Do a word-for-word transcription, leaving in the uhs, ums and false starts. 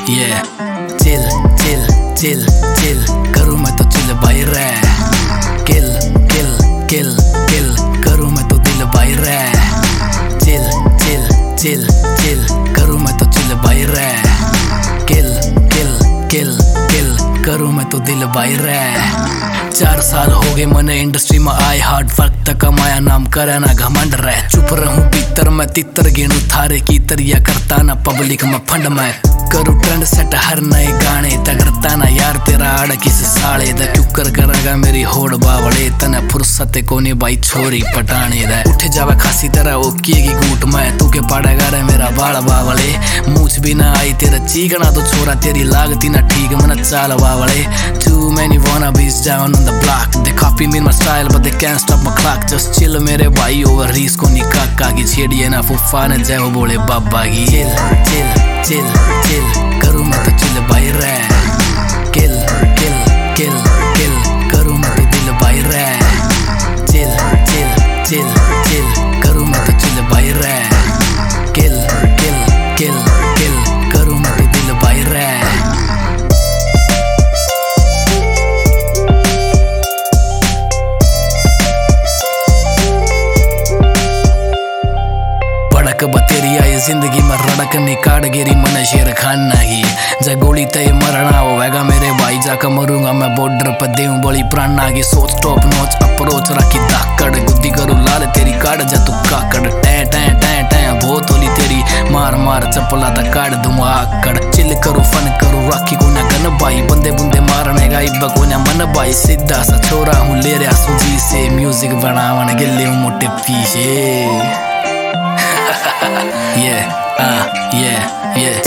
yeah chill chill chill chill करूँ मैं तो chill भाई रे kill kill kill kill करूँ मैं तो दिल भाई रे chill chill chill chill करूँ मैं तो chill भाई रे kill kill kill kill करूँ मैं तो दिल भाई रे। चार साल हो गए मैंने इंडस्ट्री में आए, हार्ड वर्क तक कमाया, नाम करे ना घमंड रहे। चुप रहूं भीतर मैं तितर गिनू थारे की तरिया करता ना पब्लिक में फंड में करूँ ट्रेंड सेट हर नए गाने तगड़ता ना यार तेरा आड़ किस साले दा क्यों कर करेगा मेरी होड़ बावड़े तने फुर्सत कोनी भाई छोरी पटाने दा उठ जावे खासी तरह ओके की गूट में तू के पाड़ेगा रे मेरा बाल बावड़े मूछ भी ना आई तेरा चीकना तो छोरा तेरी लागती ना ठीक मन चाल बावड़े too many wannabes down on the block they copy me my style but they can't stop my clock just chill मेरे भाई ओवर रीस को निकाका की छेड़िए ना फुफा ने जय हो बोले बाबा की chill chill chill chill करूँ मैं तो chill भाई रे kill kill kill kill करूँ मैं तो दिल भाई रे chill chill chill chill करूँ मैं तो chill भाई रे kill kill kill kill करूँ मैं तो दिल भाई रे। बतेरी आई जिंदगी में रड़क निकाड़ गिरी मन शेर खान नहीं जा गोली तय मरना होगा मेरे भाई जाकर मरूंगा मैं बॉर्डर पर देऊं बड़ी प्राण की सोच टॉप नॉच अप्रोच रखी धाकड़ गुद्दी करूँ लाल तेरी काट जा तू काकड़ टै टै टै टै बहुत होली तेरी मार मार चपला तक काट दूँ आकड़ चिल करूँ फन करूँ राखी को ना गन भाई बंदे बुंदे मारने का इब्बा को ना मन भाई सीधा सा छोरा हूँ ले रहा सूजी से म्यूजिक बनावन गिले हूँ मोटे पीछे yeah, uh, yeah, yeah